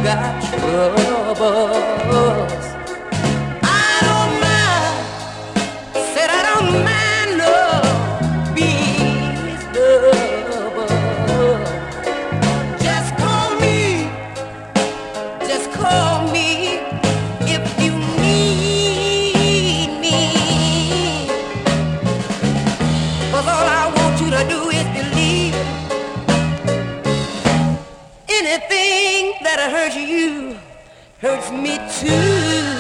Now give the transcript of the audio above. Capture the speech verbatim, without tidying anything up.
got troubles. I don't mind, said I don't mind no being his lover. Just call me, just call me if you need me. 'Cause all I want you to do is believe anything that hurts you hurts me too.